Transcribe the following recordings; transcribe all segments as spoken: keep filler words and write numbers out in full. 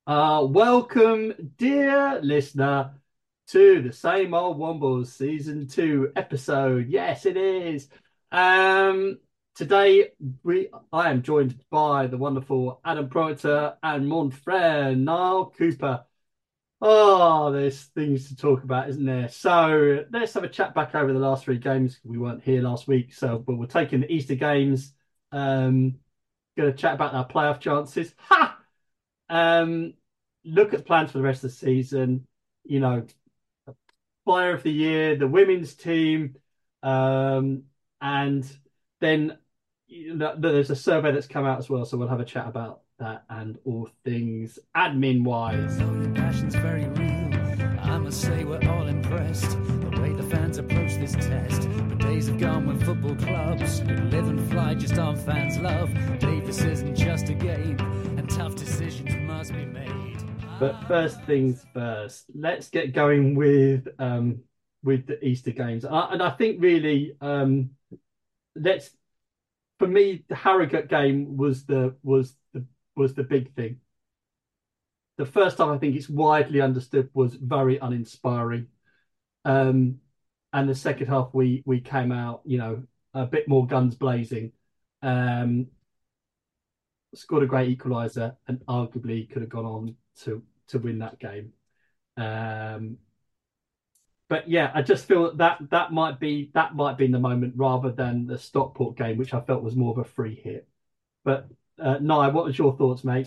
Uh, welcome, dear listener, to the Same Old Wombles Season two episode. Yes, it is. Um, today we I am joined by the wonderful Adam Proctor and mon frere Niall Cooper. Oh, there's things to talk about, isn't there? So let's have a chat back over the last three games. We weren't here last week, so but we're taking the Easter games. Um, going to chat about our playoff chances. Ha! Um, look at plans for the rest of the season. You know, player of the year, the women's team, um, and then you know, there's a survey that's come out as well. So we'll have a chat about that and all things admin wise. So your passion's very real. I must say we're all impressed the way the fans approach this test. The days have gone when football clubs could live and fly just on fans' love. Davis isn't just a game, and tough decisions must be made. But first things first, let's get going with um, with the Easter games, and I, and I think really um, let's for me the Harrogate game was the was the was the big thing. The first time I think it's widely understood was very uninspiring, um, and the second half we we came out, you know, a bit more guns blazing, um, scored a great equaliser, and arguably could have gone on to to win that game. Um, but yeah, I just feel that that might be that might be in the moment rather than the Stockport game, which I felt was more of a free hit. But uh, Nye, what was your thoughts, mate?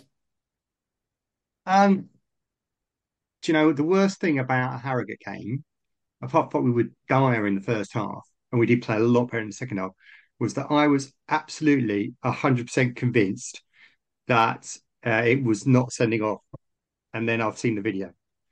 Um, do you know the worst thing about a Harrogate game, apart from we were dire in the first half, and we did play a lot better in the second half, was that I was absolutely one hundred percent convinced that uh, it was not sending off. And then I've seen the video.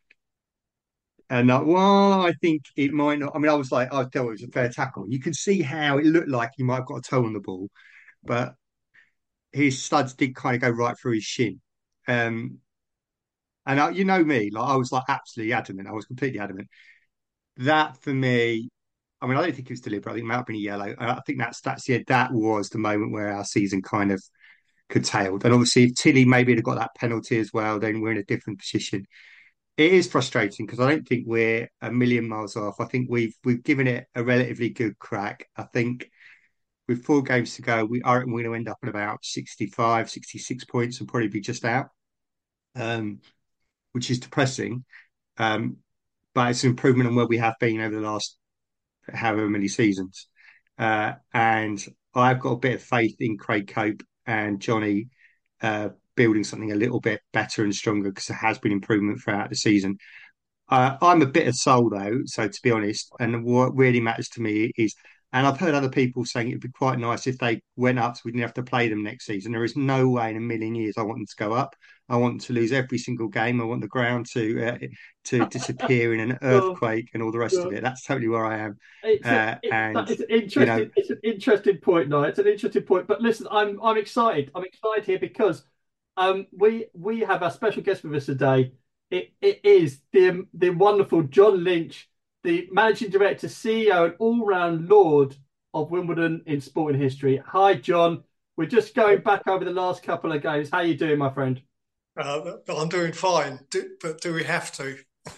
And uh, well, I think it might not. I mean, I was like, I thought it was a fair tackle. You can see how it looked like he might have got a toe on the ball, but his studs did kind of go right through his shin. Um, and I, you know me, like I was like absolutely adamant. I was completely adamant. That for me, I mean, I don't think it was deliberate. I think it might have been a yellow. I think that's that's yeah, that was the moment where our season kind of curtailed. And obviously, if Tilly maybe had got that penalty as well, then we're in a different position. It is frustrating because I don't think we're a million miles off. I think we've we've given it a relatively good crack. I think with four games to go, we are we're going to end up at about sixty-five, sixty-six points and probably be just out, um, which is depressing. Um, but it's an improvement on where we have been over the last however many seasons. Uh, and I've got a bit of faith in Craig Cope and Johnny uh, building something a little bit better and stronger because there has been improvement throughout the season. Uh, I'm a bit of soul though, so to be honest, and what really matters to me is, and I've heard other people saying it'd be quite nice if they went up so we didn't have to play them next season. There is no way in a million years I want them to go up. I want them to lose every single game. I want the ground to uh, to disappear in an Oh, earthquake and all the rest of God. it. That's totally where I am. It's a, Uh, it, and it's an you know, interesting it's an interesting point, Nye. It's an interesting point. But listen, I'm I'm excited. I'm excited here because um we we have a special guest with us today. It it is the the wonderful John Lynch, the managing director, C E O, and all round lord of Wimbledon in sporting history. Hi, John. We're just going back over the last couple of games. How you doing, my friend? Uh, I'm doing fine, do, but do we have to?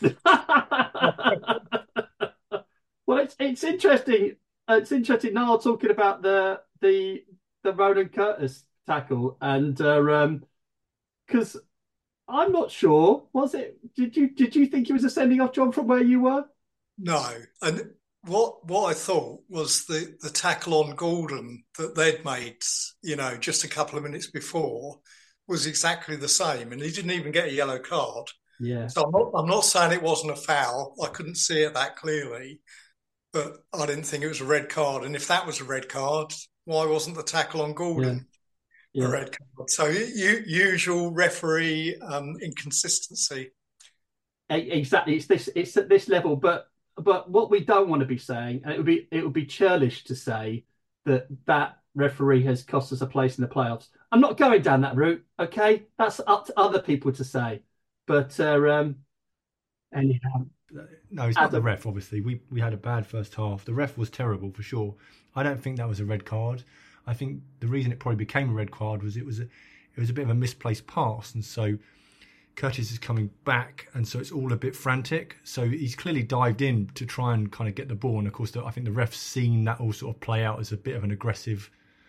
Well, it's it's interesting. Uh, It's interesting now talking about the the the Ronan Curtis tackle, and uh, um because I'm not sure. Was it? Did you did you think it was a sending off, John, from where you were? No. And what what I thought was the the tackle on Gordon that they'd made, you know, just a couple of minutes before was exactly the same, and he didn't even get a yellow card. Yeah, So I'm not I'm not saying it wasn't a foul. I couldn't see it that clearly, but I didn't think it was a red card. And if that was a red card, why wasn't the tackle on yeah, Gordon a yeah. red card? So you, usual referee um, inconsistency. E- Exactly. It's this. It's at this level. But but what we don't want to be saying, and it would be it would be churlish to say that that referee has cost us a place in the playoffs. I'm not going down that route. Okay, that's up to other people to say. But uh, um, anyhow, No, it's not the Adam. ref. Obviously, we we had a bad first half. The ref was terrible for sure. I don't think that was a red card. I think the reason it probably became a red card was it was a, it was a bit of a misplaced pass, and so Curtis is coming back, and so it's all a bit frantic. So he's clearly dived in to try and kind of get the ball. And of course, the, I think the ref's seen that all sort of play out as a bit of an aggressive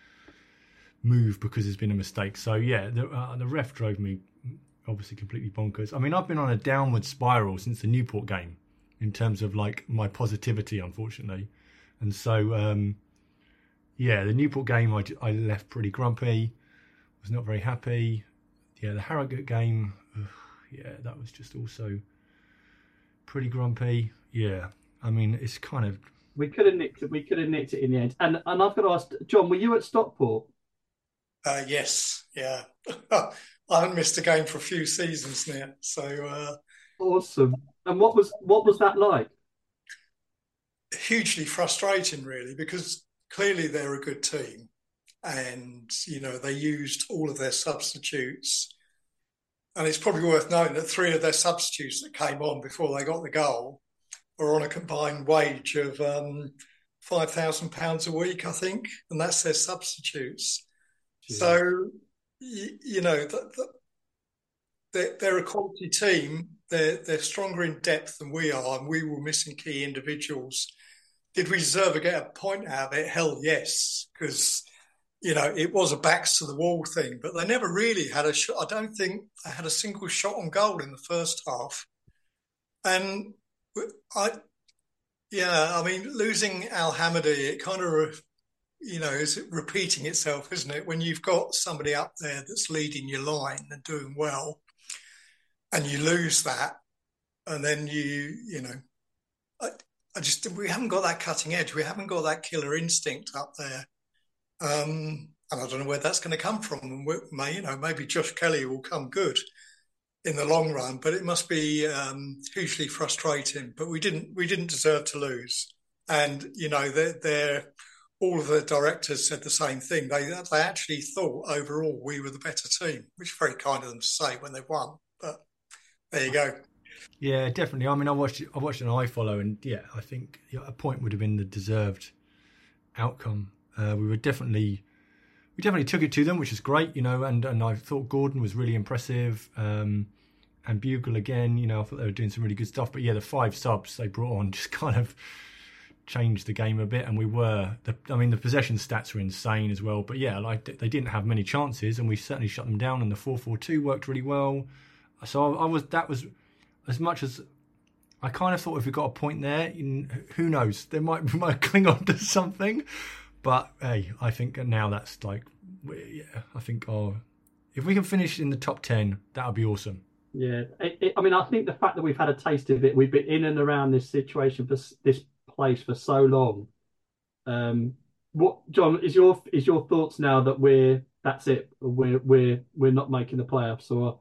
move because there's been a mistake. So yeah, the, uh, the ref drove me obviously completely bonkers. I mean, I've been on a downward spiral since the Newport game in terms of like my positivity, unfortunately. And so, um, yeah, the Newport game, I, I left pretty grumpy, was not very happy. Yeah, the Harrogate game, ugh, yeah, that was just also pretty grumpy. Yeah, I mean, it's kind of... We could have nicked it. We could have nicked it in the end. And and I've got to ask, John, were you at Stockport? Uh, yes, yeah. I haven't missed a game for a few seasons now. So uh, awesome. And what was what was that like? Hugely frustrating, really, because clearly they're a good team. And, you know, they used all of their substitutes. And it's probably worth noting that three of their substitutes that came on before they got the goal were on a combined wage of um, five thousand pounds a week, I think. And that's their substitutes. Yeah. So, you, you know, the, the, they're, they're a quality team. They're, they're stronger in depth than we are, and we were missing key individuals. Did we deserve to get a point out of it? Hell yes, because... You know, it was a backs to the wall thing, but they never really had a shot. I don't think they had a single shot on goal in the first half. And I, yeah, I mean, losing Al Hamadi, it kind of, you know, is repeating itself, isn't it? When you've got somebody up there that's leading your line and doing well, and you lose that, and then you, you know, I, I just, we haven't got that cutting edge. We haven't got that killer instinct up there. Um, and I don't know where that's going to come from. May, you know, maybe Josh Kelly will come good in the long run, but it must be um, hugely frustrating. But we didn't, we didn't deserve to lose. And you know, they're, they're all of the directors said the same thing. They they actually thought overall we were the better team, which is very kind of them to say when they won. But there you go. Yeah, definitely. I mean, I watched I watched an iFollow, and yeah, I think a point would have been the deserved outcome. Uh, we were definitely, we definitely took it to them, which is great, you know. And, and I thought Gordon was really impressive, um, and Bugle again. You know, I thought they were doing some really good stuff. But yeah, the five subs they brought on just kind of changed the game a bit. And we were, the, I mean, the possession stats were insane as well. But yeah, like they didn't have many chances, and we certainly shut them down. And the four four two worked really well. So I, I was that was as much as. I kind of thought if we got a point there, who knows, they might we might cling on to something. But hey, I think now that's like, yeah, I think oh, if we can finish in the top ten, that would be awesome. Yeah, it, it, I mean, I think the fact that we've had a taste of it, we've been in and around this situation for this place for so long. Um, what, John, is your is your thoughts now that we're that's it, we're we're we're not making the playoffs, or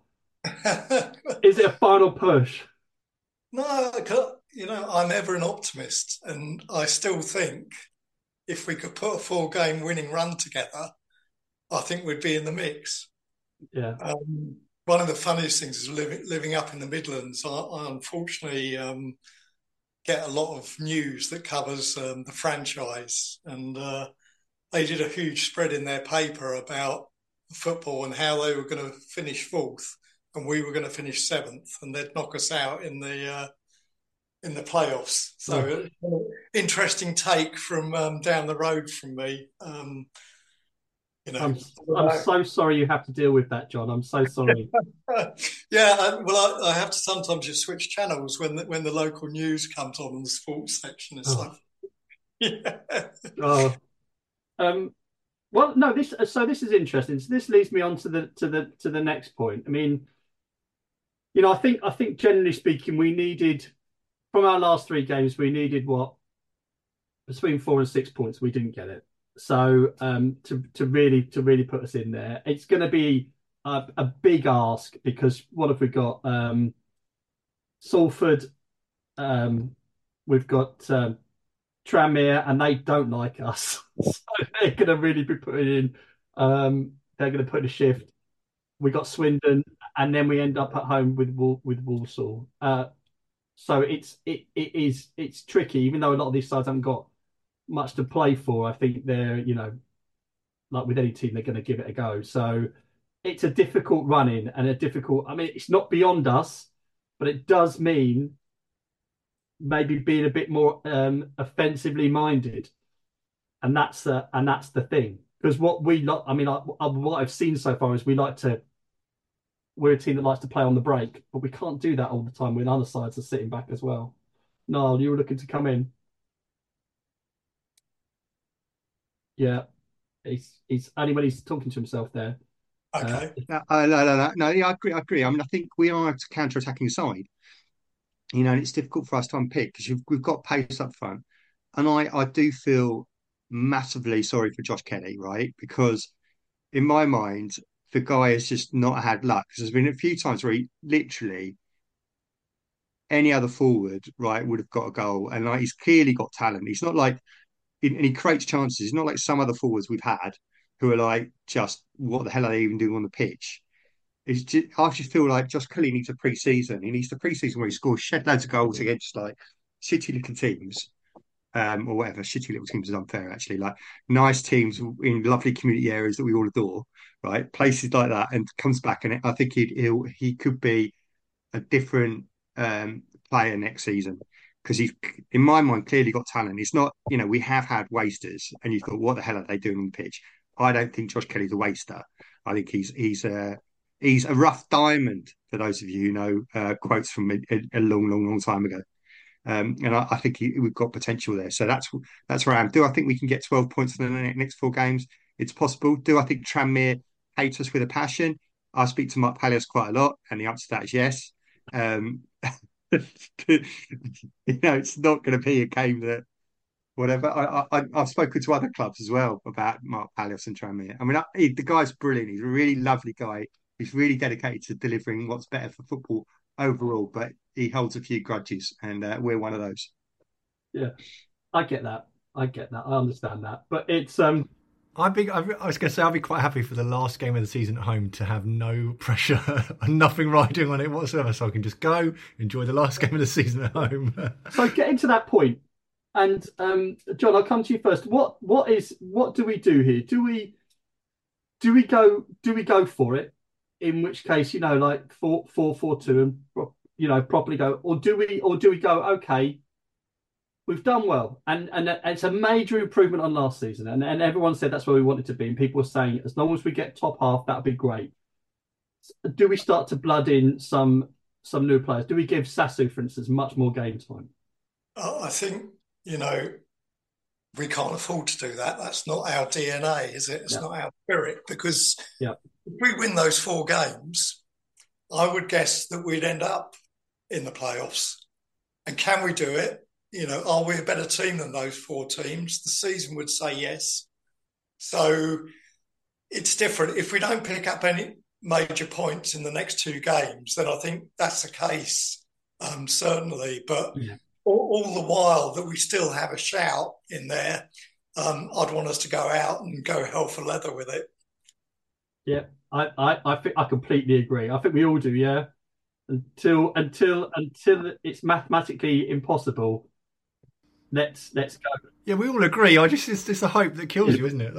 is it a final push? No, you know, I'm ever an optimist, and I still think. If we could put a four-game winning run together, I think we'd be in the mix. Yeah. Um, one of the funniest things is living living up in the Midlands. I, I unfortunately um, get a lot of news that covers um, the franchise, and uh, they did a huge spread in their paper about football and how they were going to finish fourth, and we were going to finish seventh, and they'd knock us out in the. Uh, in the playoffs. So oh. Interesting take from um, down the road from me. Um, you know, I'm, I'm so sorry you have to deal with that, John. I'm so sorry. yeah, I, well, I, I have to sometimes just switch channels when the, when the local news comes on in the sports section and oh. stuff. yeah. Oh. Um, well, no, this so this is interesting. So this leads me on to the to the to the next point. I mean, you know, I think I think generally speaking, we needed. From our last three games, we needed what between four and six points. We didn't get it, so um, to to really to really put us in there, it's going to be a, a big ask because what have we got? Um, Salford, um, we've got um, Tranmere, and they don't like us, so they're going to really be putting in. Um, they're going to put a shift. We got Swindon, and then we end up at home with with Walsall. Uh, So it's it it is it's tricky, even though a lot of these sides haven't got much to play for. I think they're, you know, like with any team, they're going to give it a go. So it's a difficult run in and a difficult. I mean, it's not beyond us, but it does mean maybe being a bit more um, offensively minded, and that's the and that's the thing. Because what we like, I mean, I, I, what I've seen so far is we like to. We're a team that likes to play on the break, but we can't do that all the time when other sides are sitting back as well. No, you were looking to come in. Yeah, he's he's only when he's talking to himself there. Okay. Uh, no, no, no, no, no, yeah, I agree. I agree. I mean, I think we are a counter-attacking side, you know, and it's difficult for us to unpick because we've got pace up front, and I, I do feel massively sorry for Josh Kelly, right? Because in my mind, the guy has just not had luck. Because there's been a few times where he literally any other forward, right, would have got a goal, and like he's clearly got talent. He's not like, and he creates chances. He's not like some other forwards we've had who are like just what the hell are they even doing on the pitch? It's just, I just feel like Josh Kelly needs a pre-season. He needs the pre-season where he scores shed loads of goals against like shitty little teams, um, or whatever. Shitty little teams is unfair, actually. Like nice teams in lovely community areas that we all adore, right? Places like that, and comes back, and I think he'd he'll, he could be a different um, player next season because he's, in my mind, clearly got talent. It's not, you know, we have had wasters, and you thought, what the hell are they doing on the pitch? I don't think Josh Kelly's a waster. I think he's he's a he's a rough diamond. For those of you who know uh, quotes from a, a long, long, long time ago, um, and I, I think he, we've got potential there. So that's that's where I am. Do I think we can get twelve points in the next four games? It's possible. Do I think Tranmere hate us with a passion? I speak to Mark Palios quite a lot, and the answer to that is yes. Um, you know, it's not going to be a game that whatever. I, I I've spoken to other clubs as well about Mark Palios and Tranmere. I mean, I, he, the guy's brilliant. He's a really lovely guy. He's really dedicated to delivering what's better for football overall. But he holds a few grudges, and uh, we're one of those. Yeah, I get that. I get that. I understand that. But it's um. I'd be, I was going to say, I'd be quite happy for the last game of the season at home to have no pressure and nothing riding on it whatsoever, so I can just go enjoy the last game of the season at home. So getting to that point, and um, John, I'll come to you first. What what is what do we do here? Do we do we go do we go for it? In which case, you know, like four four four two, and you know, properly go, or do we or do we go? Okay, we've done well, and and it's a major improvement on last season, and, and everyone said that's where we wanted to be, and people were saying as long as we get top half, that'd be great. Do we start to blood in some some new players? Do we give Sasu, for instance, much more game time? I think, you know, we can't afford to do that. That's not our D N A, is it? It's yeah. not our spirit, because yeah. if we win those four games, I would guess that we'd end up in the playoffs. And can we do it? You know, are we a better team than those four teams? The season would say yes. So it's different. If we don't pick up any major points in the next two games, then I think that's the case, um, certainly. But yeah. all, all the while that we still have a shout in there, um, I'd want us to go out and go hell for leather with it. Yeah, I, I, I think I completely agree. I think we all do, yeah. Until until until it's mathematically impossible. Let's let's go. Yeah, we all agree. I just it's, it's the hope that kills you, isn't it?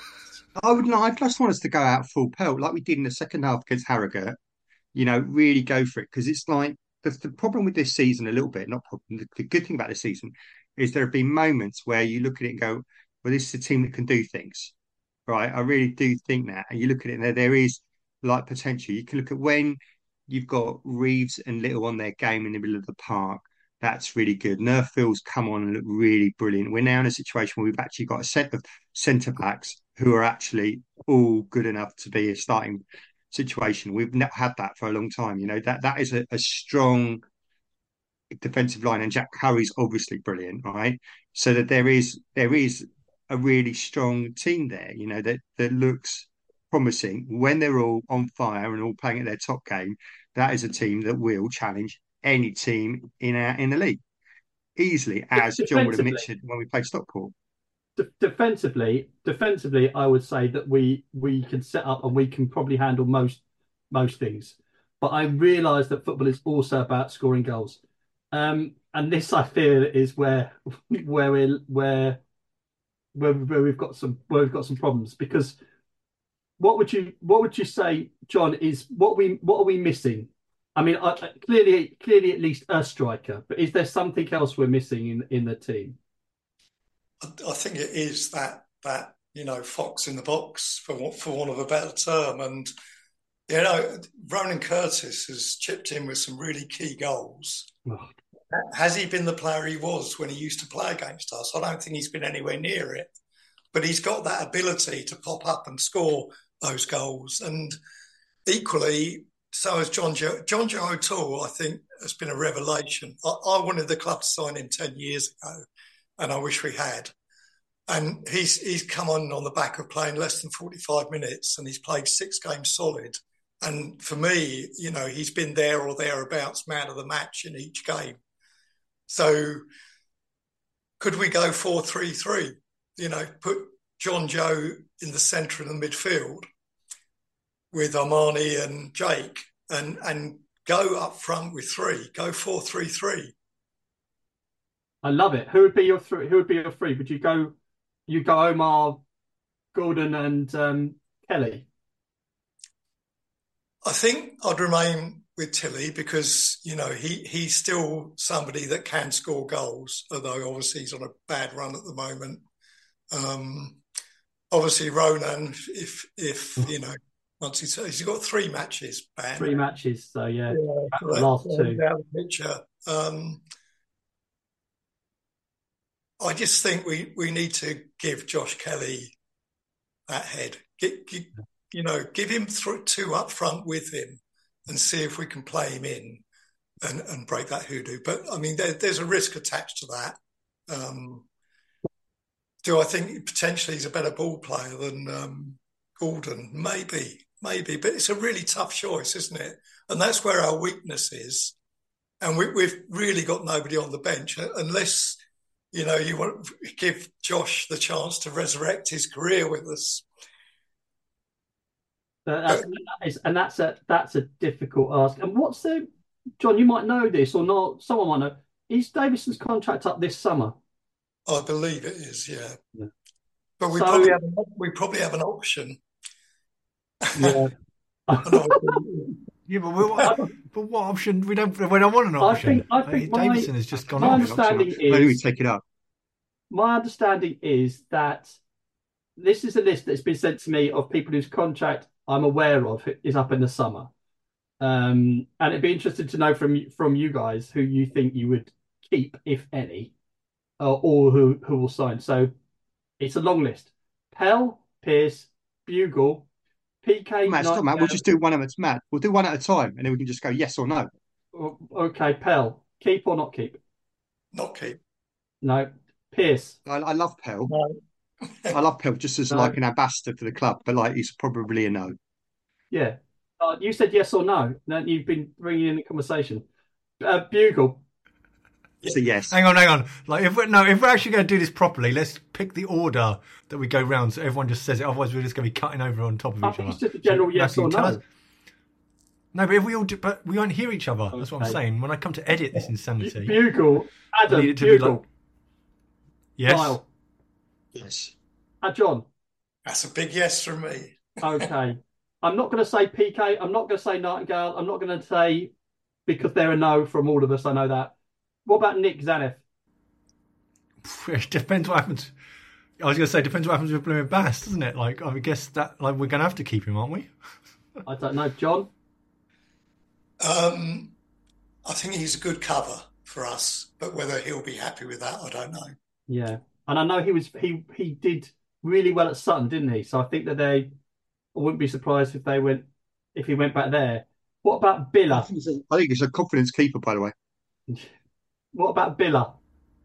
I would I just want us to go out full pelt like we did in the second half against Harrogate. You know, really go for it, because it's like the, the problem with this season a little bit. Not problem. The, the good thing about this season is there have been moments where you look at it and go, "Well, this is a team that can do things." Right? I really do think that. And you look at it and there there is like potential. You can look at when you've got Reeves and Little on their game in the middle of the park. That's really good. Nerfield's come on and look really brilliant. We're now in a situation where we've actually got a set of centre backs who are actually all good enough to be a starting situation. We've not had that for a long time. You know, that that is a, a strong defensive line, and Jack Curry's obviously brilliant, right? So that there is there is a really strong team there, you know, that that looks promising. When they're all on fire and all playing at their top game, that is a team that will challenge any team in our in the league easily, as John would have mentioned when we played Stockport. De- defensively, defensively, I would say that we we can set up and we can probably handle most most things. But I realise that football is also about scoring goals, um, and this I feel is where where we where where where we've got some where we've got some problems, because what would you what would you say, John? Is what we what are we missing? I mean, uh, clearly, clearly, at least a striker. But is there something else we're missing in in the team? I, I think it is that that you know fox in the box, for for want of a better term, and you know Ronan Curtis has chipped in with some really key goals. Oh. Has he been the player he was when he used to play against us? I don't think he's been anywhere near it. But he's got that ability to pop up and score those goals. And equally, so has John Joe. John Joe O'Toole, I think, has been a revelation. I, I wanted the club to sign him ten years ago, and I wish we had. And he's he's come on on the back of playing less than forty-five minutes, and he's played six games solid. And for me, you know, he's been there or thereabouts, man of the match in each game. So could we go four three three? You know, put John Joe in the centre of the midfield with Armani and Jake and and go up front with three, go four three three. I love it. Who would be your three? Who would be your three? Would you go you go Omar, Gordon and um, Kelly? I think I'd remain with Tilly because, you know, he he's still somebody that can score goals, although obviously he's on a bad run at the moment. Um, obviously, Ronan, if, if you know, once he's, he's got three matches banned. Three matches, so yeah, yeah the last two. Picture. Um, I just think we, we need to give Josh Kelly that head. Get, get, you know, give him th- two up front with him and see if we can play him in and, and break that hoodoo. But, I mean, there, there's a risk attached to that. Um, do I think potentially he's a better ball player than um, Gordon? Maybe, maybe. But it's a really tough choice, isn't it? And that's where our weakness is. And we, we've really got nobody on the bench unless, you know, you want to give Josh the chance to resurrect his career with us. That's, that is, and that's a that's a difficult ask. And what's the John? You might know this or not. Someone might know. Is Davison's contract up this summer? I believe it is. Yeah, yeah. But we so, probably have an, we probably have an option. Yeah. yeah, but, what, but what option? We don't. We don't want an option. I think. I think I my, Davison has just gone my off. understanding is. Maybe we take it up. My understanding is that this is a list that's been sent to me of people whose contract I'm aware of is up in the summer, um, and it'd be interesting to know from from you guys who you think you would keep, if any, uh, or who who will sign. So it's a long list: Pell, Pearce, Bugle, P K. Matt, stop, Matt. We'll just do one at a time. We'll do one at a time, and then we can just go yes or no. Okay, Pell, keep or not keep? Not keep. No. Pearce. I, I love Pell. No. I love Pell just as no. like an ambassador for the club, but like he's probably a no. Yeah. Uh, you said yes or no. Then you've been bringing in the conversation. Uh, Bugle. It's a yes. Hang on, hang on. Like if we're, no, if we're actually going to do this properly, let's pick the order that we go round, so everyone just says it. Otherwise, we're just going to be cutting over on top of I each think other. It's just a general so, yes or no. Us, no, but if we all do, but we won't hear each other. Okay. That's what I'm saying. When I come to edit this insanity, Bugle, Adam, Bugle, like, yes, Lyle. Yes. Uh, John. That's a big yes from me. Okay. I'm not going to say P K. I'm not going to say Nightingale. I'm not going to say because they're a no from all of us. I know that. What about Nick Zaneff? It depends what happens. I was going to say, depends what happens with Blooming Bass, doesn't it? Like, I guess that like we're going to have to keep him, aren't we? I don't know, John. Um, I think he's a good cover for us, but whether he'll be happy with that, I don't know. Yeah, and I know he was he he did really well at Sutton, didn't he? So I think that they, I wouldn't be surprised if they went if he went back there. What about Billa? I think it's a, I think it's a confidence keeper, by the way. What about Billa?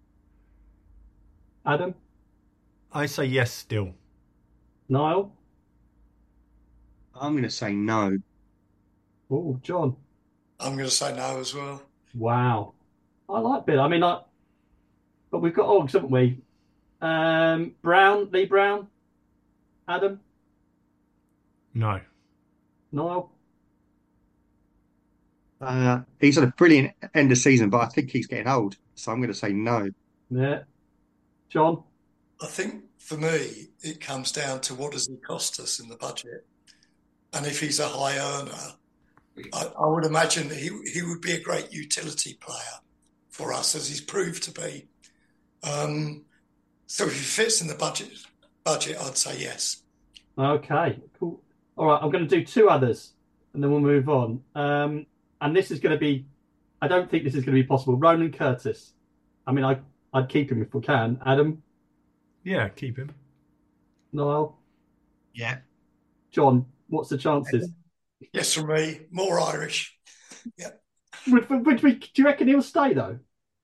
Adam? I say yes still. Niall? I'm going to say no. Oh, John? I'm going to say no as well. Wow. I like Billa. I mean, I, but we've got Oggs, haven't we? Um, Brown, Lee Brown? Adam? No. Niall? Uh, he's had a brilliant end of season, but I think he's getting old, so I'm going to say no. Yeah. John? I think for me, it comes down to what does it cost us in the budget? and if he's a high earner, I, I would imagine he he would be a great utility player for us, as he's proved to be. Um, so if he fits in the budget, budget, I'd say yes. Okay, cool. All right, I'm going to do two others, and then we'll move on. Um, and this is going to be, I don't think this is going to be possible. Ronan Curtis. I mean, I I'd keep him if we can. Adam, Yeah, keep him. Niall, Yeah. John. What's the chances? Yes, from me, more Irish. Yeah. Would, would we? Do you reckon he'll stay though?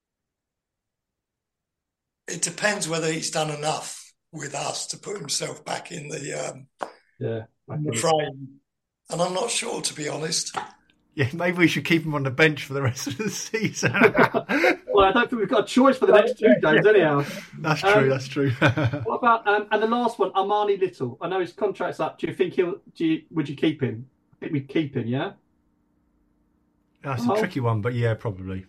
It depends whether he's done enough with us to put himself back in the um, Yeah, in the frame, and I'm not sure, to be honest. Yeah, maybe we should keep him on the bench for the rest of the season. Well, I don't think we've got a choice for the next two games, anyhow. That's true. Um, that's true. What about um, and the last one, Armani Little? I know his contract's up. Do you think he'll? Do you, would you keep him? I think we'd keep him. Yeah. That's Oh. a tricky one, but yeah, probably.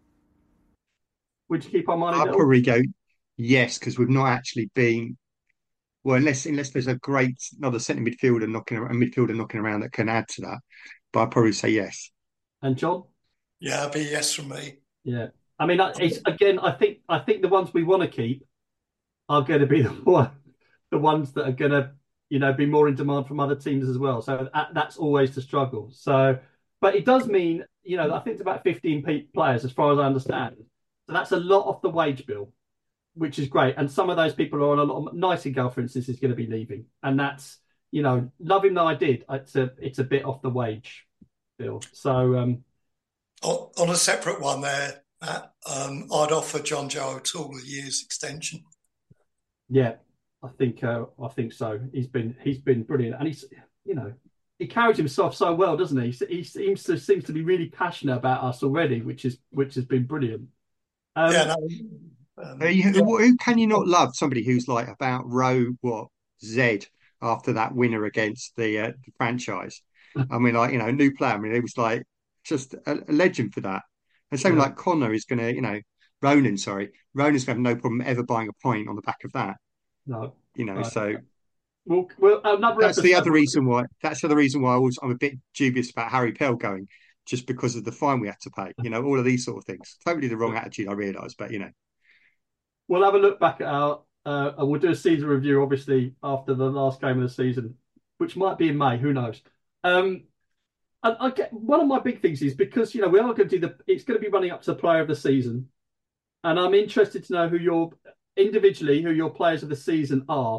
Would you keep Armani I'd Little? probably go yes, because we've not actually been well, unless unless there's a great another centre midfielder knocking a midfielder knocking around that can add to that. But I'd probably say yes. And John? Yeah, it'd be yes from me. Yeah. I mean, it's, again, I think I think the ones we want to keep are going to be the one, the ones that are going to, you know, be more in demand from other teams as well. So that, that's always the struggle. So, but it does mean, you know, I think it's about fifteen players as far as I understand. So that's a lot off the wage bill, which is great. And some of those people are on a lot of, Nightingale, for instance, is going to be leaving. And that's, you know, love him though I did, it's a, it's a bit off the wage bill. So, um, On, on a separate one there, Matt, um, I'd offer John Joe O'Toole a year's extension. yeah, I think uh, I think so. He's been he's been brilliant, and he's you know he carries himself so well, doesn't he? He seems to seems to be really passionate about us already, which is which has been brilliant. Um, yeah, no, um, Uh, you- yeah. who, who can you not love? Somebody who's like about row what Z after that winner against the, uh, the franchise. I mean, like you know, new player. I mean, it was like just a, a legend for that. And same Yeah. like Connor is going to, you know, Ronan. Sorry, Ronan's going to have no problem ever buying a point on the back of that. no, You know, no. so Well, well, another that's the episode- other reason why. That's the other reason why I was I'm a bit dubious about Harry Pell going, just because of the fine we had to pay. You know, all of these sort of things. Totally the wrong attitude, I realise, but you know. We'll have a look back at our uh, and we'll do a season review, obviously after the last game of the season, which might be in May. Who knows? Um, and I get one of my big things is because you know we are going to do the. It's going to be running up to the player of the season, and I'm interested to know who your individually who your players of the season are.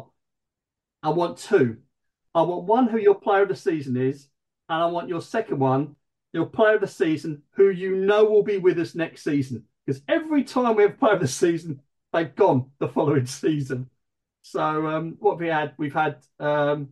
I want two. I want one who your player of the season is, and I want your second one, your player of the season, who you know will be with us next season. Because every time we have a player of the season, they've gone the following season. So um, what have we had? We've had, um,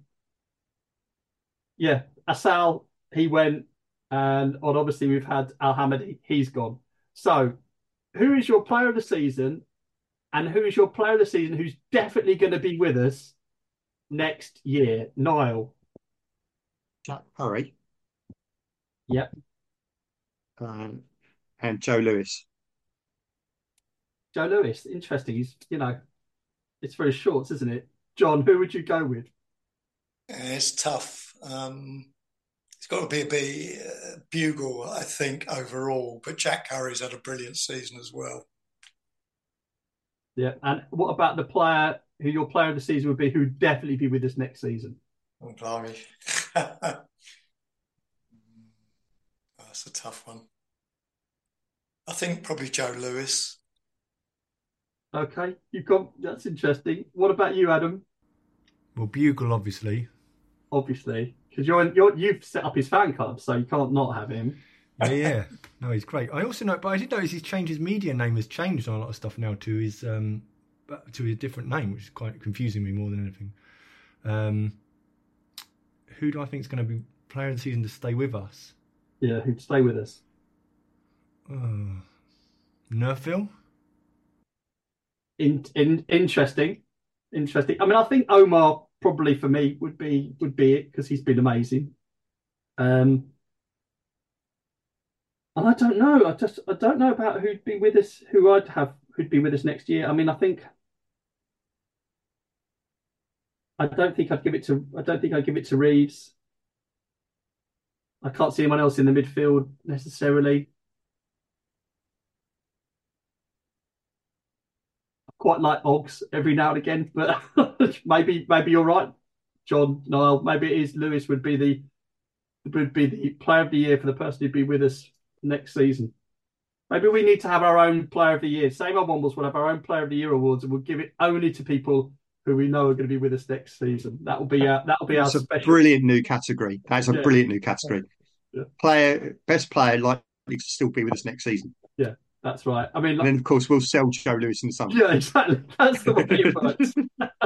yeah, Asal, he went, and, and obviously we've had Al Hamadi, he's gone. So who is your player of the season, and who is your player of the season who's definitely going to be with us next year? Niall. Jack Curry. Yep. Um, and Joe Lewis. Joe Lewis. Interesting. He's, you know, it's very short, isn't it? John, who would you go with? It's tough. Um, it's got to be a big, uh, bugle, I think, overall. But Jack Curry's had a brilliant season as well. Yeah. And what about the player who your player of the season would be, who would definitely be with us next season? Oh, blimey. That's a tough one. I think probably Joe Lewis. Okay, you've got that's interesting. What about you, Adam? Well, Bugle, obviously. Obviously, because you're, you're you've set up his fan club, so you can't not have him. Yeah, yeah. No, he's great. I also know, but I did notice he's changed his media name has changed on a lot of stuff now to his um to his different name, which is quite confusing me more than anything. Um, who do I think is going to be player of the season to stay with us? Yeah, who'd stay with us? Uh, Nerfville? In, in interesting, interesting. I mean, I think Omar probably for me would be would be it because he's been amazing. Um, and I don't know. I just I don't know about who'd be with us. Who I'd have who'd be with us next year. I mean, I think I don't think I'd give it to. I don't think I'd give it to Reeves. I can't see anyone else in the midfield necessarily. I quite like Oggs every now and again, but maybe maybe you're right, John, Niall. Maybe it is Lewis would be the would be the player of the year for the person who'd be with us next season. Maybe we need to have our own player of the year. Same old Wombles will have our own player of the year awards, and we'll give it only to people who we know are going to be with us next season. That will be our, that will be That's our a special. brilliant new category. That's a Yeah. brilliant new category. Yeah. Player, best player likely to still be with us next season. Yeah, that's right. I mean, And like, then of course we'll sell Joe Lewis in the summer. yeah, exactly. That's the way it works.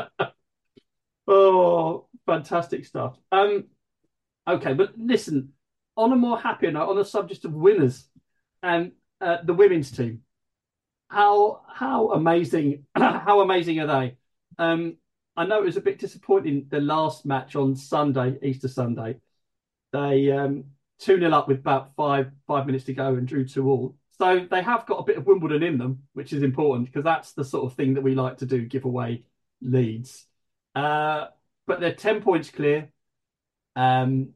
Oh, fantastic stuff. Um, okay, but listen, on a more happier note, on the subject of winners and uh, the women's team, how how amazing how amazing are they? Um, I know it was a bit disappointing the last match on Sunday, Easter Sunday. They um two nil up with about five five minutes to go and drew two all. So they have got a bit of Wimbledon in them, which is important because that's the sort of thing that we like to do, give away leads. Uh, but they're ten points clear. Um,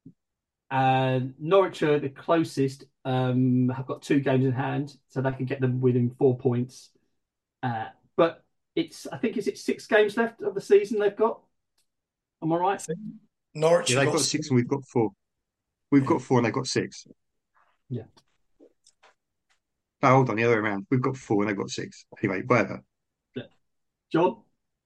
and Norwich are the closest, um, have got two games in hand, so they can get them within four points. Uh, but it's, I think, is it six games left of the season they've got? Am I right? Norwich. Yeah, they've got six and we've got four. We've got four and they've got six. Yeah. Oh, hold on, the other way around. We've got four and they've got six. Anyway, whatever. Yeah. John?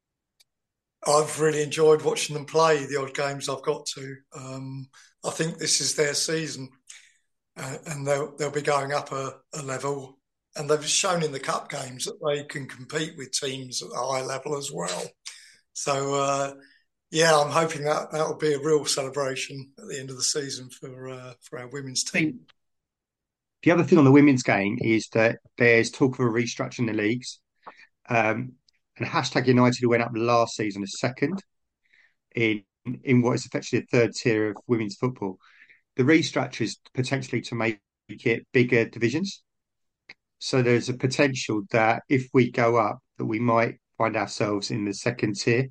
I've really enjoyed watching them play the odd games I've got to. Um, I think this is their season, uh, and they'll they'll be going up a, a level. And they've shown in the cup games that they can compete with teams at a high level as well. So uh, yeah, I'm hoping that that will be a real celebration at the end of the season for uh, for our women's team. The other thing on the women's game is that there's talk of a restructure in the leagues. Um, and Hashtag United, who went up last season as second in in what is effectively the third tier of women's football. The restructure is potentially to make it bigger divisions. So there's a potential that if we go up, that we might find ourselves in the second tier,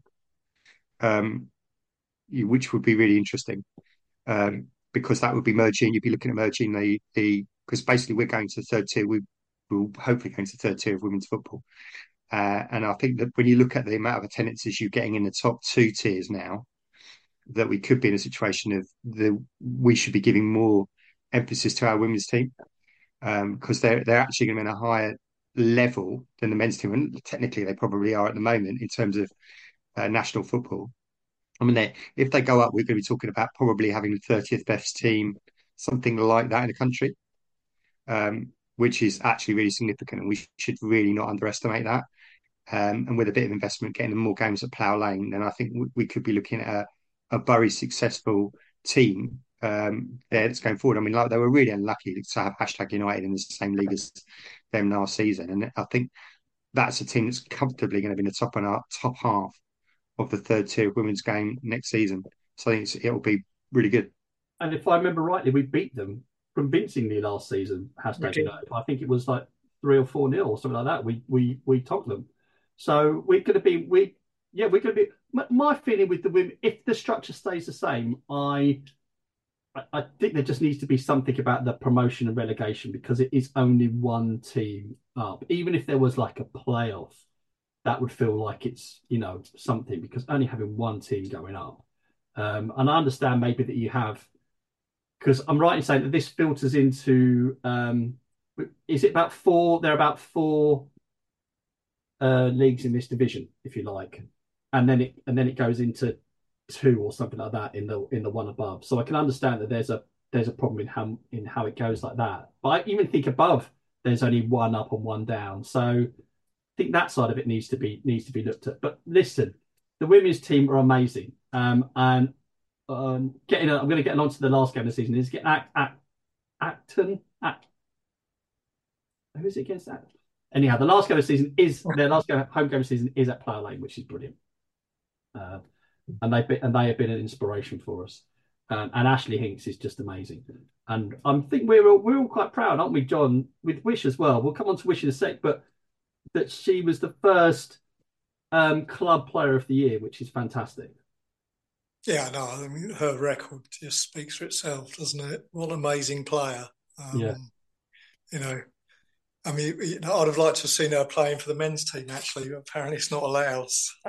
um, which would be really interesting. Um, because that would be merging, you'd be looking at merging the the because basically we're going to the third tier, we will hopefully go into the third tier of women's football. Uh, and I think that when you look at the amount of attendances you're getting in the top two tiers now, that we could be in a situation of the we should be giving more emphasis to our women's team because um, they're they're actually going to be in a higher level than the men's team, and technically they probably are at the moment in terms of uh, national football. I mean, they, if they go up, we're going to be talking about probably having the thirtieth best team, something like that in the country, um, which is actually really significant, and we should really not underestimate that. Um, and with a bit of investment, getting them more games at Plough Lane, then I think we, we could be looking at a, a very successful team um, there that's going forward. I mean, like they were really unlucky to have Hashtag United in the same league as them last season, and I think that's a team that's comfortably going to be in the top and top half of the third tier of women's game next season. So I think it's, it'll be really good. And if I remember rightly, we beat them convincingly last season. Hashtag United. I think it was like three or four nil or something like that. We we we topped them. So we're going to be we yeah we're going to be. My, my feeling with the women, if the structure stays the same, I I think there just needs to be something about the promotion and relegation because it is only one team up. Even if there was like a playoff, that would feel like it's, you know, something because only having one team going up. Um, and I understand maybe that you have, because I'm right in saying that this filters into, um, is it about four? There are about four uh, leagues in this division, if you like, and then it and then it goes into two or something like that in the in the one above. So I can understand that there's a there's a problem in how in how it goes like that. But I even think above there's only one up and one down. So I think that side of it needs to be needs to be looked at. But listen, the women's team are amazing. Um, and um, getting I'm going to get on to the last game of the season is get Act, Act, Acton. Act, who is it against? Act? Anyhow, the last game of the season is their last game, home game of the season is at Plough Lane, which is brilliant. Uh, and they and they have been an inspiration for us. Um, and Ashley Hinks is just amazing. And I think we're all, we're all quite proud, aren't we, John, with Wish as well. We'll come on to Wish in a sec, but that she was the first um, club player of the year, which is fantastic. Yeah, no, I mean, her record just speaks for itself, doesn't it? What an amazing player. Um, Yeah. You know, I mean, you know, I'd have liked to have seen her playing for the men's team, actually, but apparently it's not allowed. So,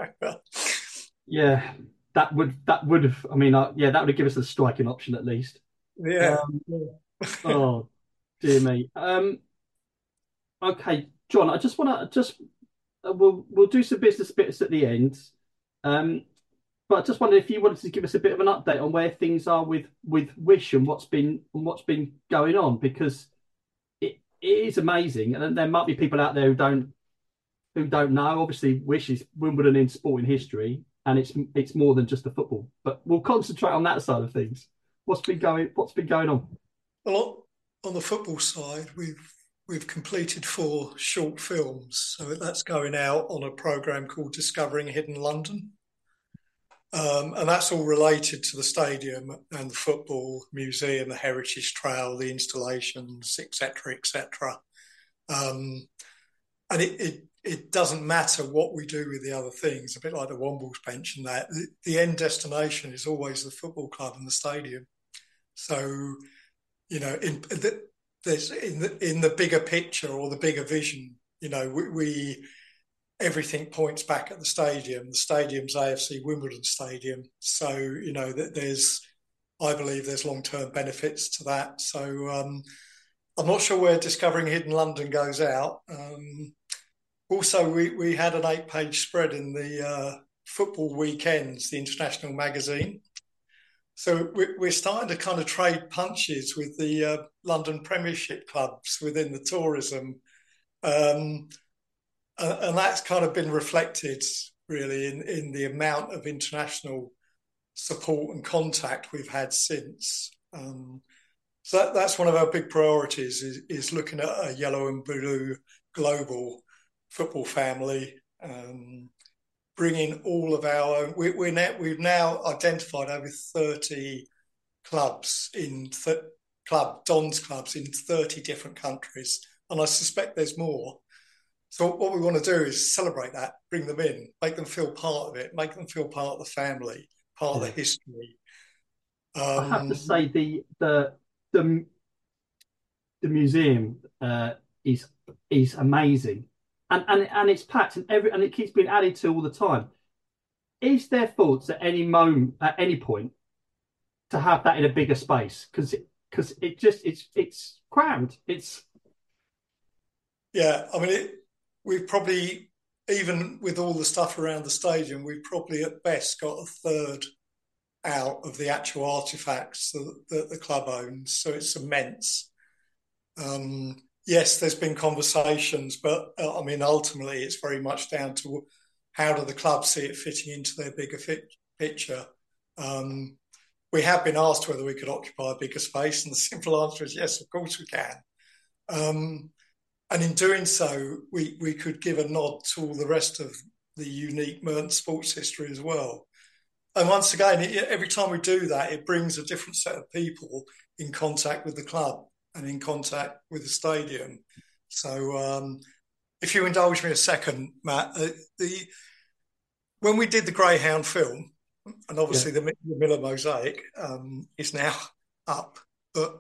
Yeah, that would that would have. I mean, uh, yeah, that would have given us a striking option at least. yeah. Um, oh dear me. Um, okay, John, I just want to just uh, we'll we'll do some business bits at the end. Um, but I just wondered if you wanted to give us a bit of an update on where things are with with Wish and what's been and what's been going on, because it, it is amazing, and there might be people out there who don't who don't know. Obviously, Wish is Wimbledon in sporting history, and it's it's more than just the football. But we'll concentrate on that side of things. What's been going What's been going on? Well, on the football side, we've we've completed four short films, so that's going out on a program called Discovering Hidden London, um, and that's all related to the stadium and the football museum, the heritage trail, the installations, et cetera, et cetera. Um, and it, it it doesn't matter what we do with the other things. A bit like the Wombles bench and that. The, the end destination is always the football club and the stadium. So, you know, in the, there's in the in the bigger picture or the bigger vision, you know, we, we everything points back at the stadium. The stadium's A F C Wimbledon Stadium, so you know that there's, I believe there's long term benefits to that. So um, I'm not sure where Discovering Hidden London goes out. Um, also, we we had an eight page spread in the uh, Football Weekends, the international magazine. So we're starting to kind of trade punches with the uh, London Premiership clubs within the tourism. Um, and that's kind of been reflected really in, in the amount of international support and contact we've had since. Um, so that, that's one of our big priorities is, is looking at a yellow and blue global football family, um, bringing all of our, we, we're now, we've now identified over thirty clubs in th- club Dons clubs in thirty different countries, and I suspect there's more. So what we want to do is celebrate that, bring them in, make them feel part of it, make them feel part of the family, part Yeah. of the history. I have to Um, say the the the the museum uh, is is amazing, and and and it's packed, and every and it keeps being added to all the time. Is there thoughts at any moment, at any point, to have that in a bigger space? Because because it, it just it's it's crammed. It's yeah, I mean, it, we've probably, even with all the stuff around the stadium, we've probably at best got a third out of the actual artifacts that, that the club owns. So it's immense. Um, yes, there's been conversations, but uh, I mean, ultimately, it's very much down to how do the club see it fitting into their bigger fit, picture. Um, we have been asked whether we could occupy a bigger space, and the simple answer is yes, of course we can. Um, and in doing so, we, we could give a nod to all the rest of the unique Merton sports history as well. And once again, it, every time we do that, it brings a different set of people in contact with the club and in contact with the stadium. So um, if you indulge me a second, Matt, uh, the when we did the Greyhound film, and obviously yeah. the, the Miller Mosaic um, is now up, but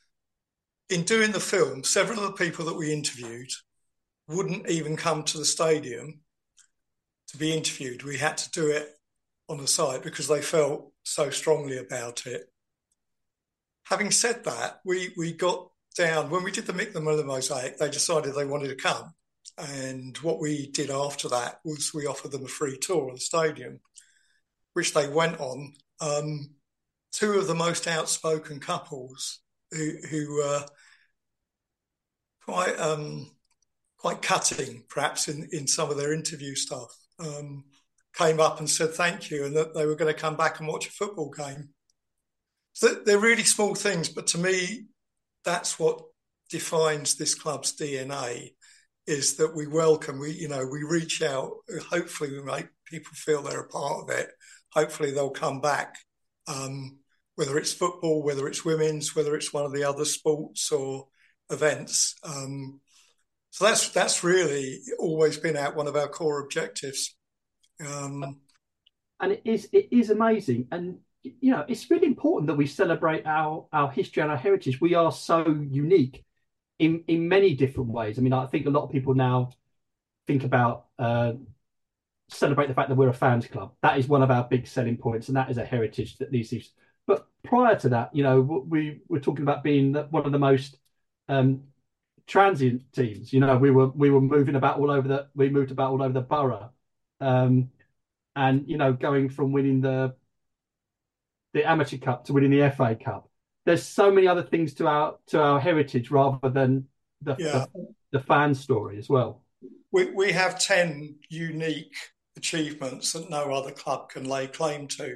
in doing the film, several of the people that we interviewed wouldn't even come to the stadium to be interviewed. We had to do it on the site because they felt so strongly about it. Having said that, we we got down, when we did the Mick the Miller Mosaic, they decided they wanted to come. And what we did after that was we offered them a free tour of the stadium, which they went on. Um, two of the most outspoken couples who, who were quite um, quite cutting, perhaps, in, in some of their interview stuff, um, came up and said thank you and that they were going to come back and watch a football game. So they're really small things, but to me, that's what defines this club's D N A, is that we welcome, we, you know, we reach out, hopefully we make people feel they're a part of it. Hopefully they'll come back, um, whether it's football, whether it's women's, whether it's one of the other sports or events. Um, so that's that's really always been out one of our core objectives. Um, and it is it is amazing. And you know, it's really important that we celebrate our our history and our heritage. We are so unique in in many different ways. I mean, I think a lot of people now think about uh, celebrate the fact that we're a fans club. That is one of our big selling points, and that is a heritage that needs to. But prior to that, you know, we were talking about being one of the most um, transient teams. You know, we were we were moving about all over the we moved about all over the borough, um, and you know, going from winning the the Amateur Cup to winning the F A Cup. There's so many other things to our to our heritage rather than the Yeah. the, the fan story as well. We we have ten unique achievements that no other club can lay claim to.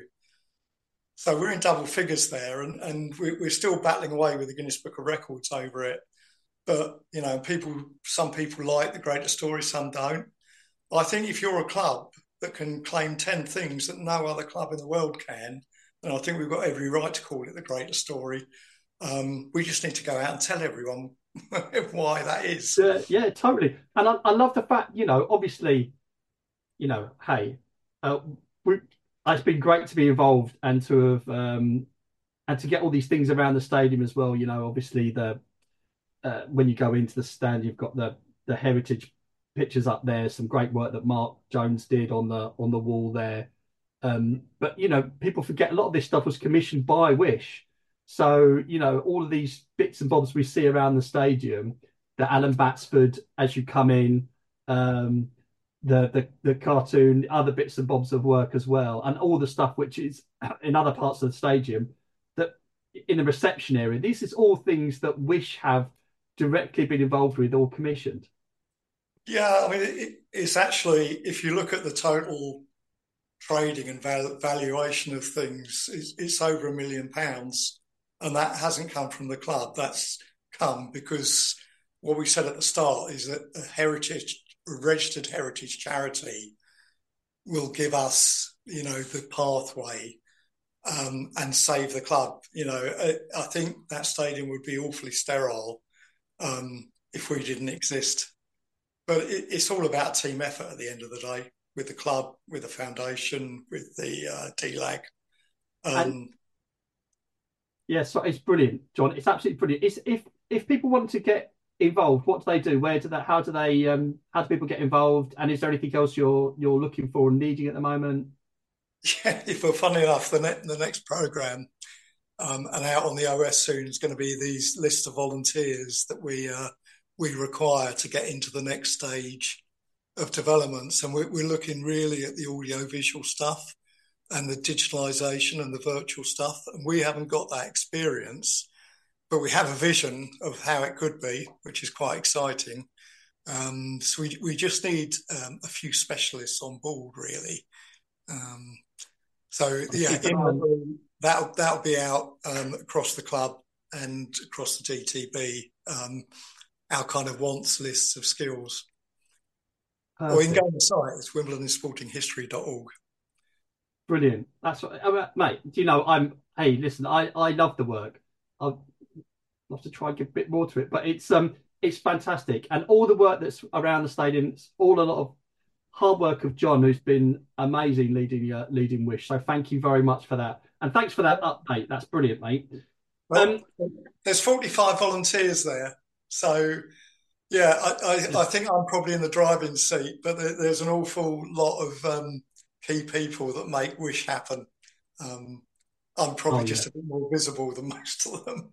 So we're in double figures there, and, and we, we're still battling away with the Guinness Book of Records over it. But, you know, people, some people like the greater story, some don't. I think if you're a club that can claim ten things that no other club in the world can, then I think we've got every right to call it the greater story. Um, we just need to go out and tell everyone why that is. Yeah, yeah, totally. And I, I love the fact, you know, obviously, you know, hey, uh, we, it's been great to be involved and to have um, and to get all these things around the stadium as well. You know, obviously the uh, when you go into the stand, you've got the the heritage pictures up there. Some great work that Mark Jones did on the on the wall there. Um, but you know, people forget a lot of this stuff was commissioned by Wish. So you know, all of these bits and bobs we see around the stadium, the Alan Batsford as you come in. Um, The, the the cartoon, other bits and bobs of work as well, and all the stuff which is in other parts of the stadium that in the reception area. This is all things that Wish have directly been involved with or commissioned. Yeah, I mean, it, it's actually, if you look at the total trading and val- valuation of things, it's, it's over a million pounds, and that hasn't come from the club. That's come because what we said at the start is that a heritage, a registered heritage charity will give us, you know, the pathway um, and save the club. You know, I, I think that stadium would be awfully sterile um, if we didn't exist. But it, it's all about team effort at the end of the day, with the club, with the foundation, with the uh, D L A G. Um, And yeah, so it's brilliant, John. It's absolutely brilliant. It's, if if people want to get involved, what do they do? Where do that? How do they? Um, how do people get involved? And is there anything else you're you're looking for and needing at the moment? yeah, if we're funny enough, the, ne- the next programme um, and out on the O S soon is going to be these lists of volunteers that we uh, we require to get into the next stage of developments. And we're, we're looking really at the audio-visual stuff and the digitalisation and the virtual stuff. And we haven't got that experience, but we have a vision of how it could be, which is quite exciting. Um, so we we just need um, a few specialists on board, really. Um, so yeah, in, that'll that'll be out um, across the club and across the D T B. Um, our kind of wants lists of skills. Perfect. Or you can go on the site. It's wimbledon sporting history dot org. Brilliant. That's what, uh, mate. Do you know? I'm. Hey, listen. I I love the work. I'd love to try and give a bit more to it, but it's um it's fantastic, and all the work that's around the stadium. It's all a lot of hard work of John, who's been amazing leading uh, leading Wish. So thank you very much for that, and thanks for that update. That's brilliant, mate. Well, um, there's forty-five volunteers there, so yeah, I, I, I think I'm probably in the driving seat, but there, there's an awful lot of um, key people that make Wish happen. Um, I'm probably oh, just yeah. a bit more visible than most of them.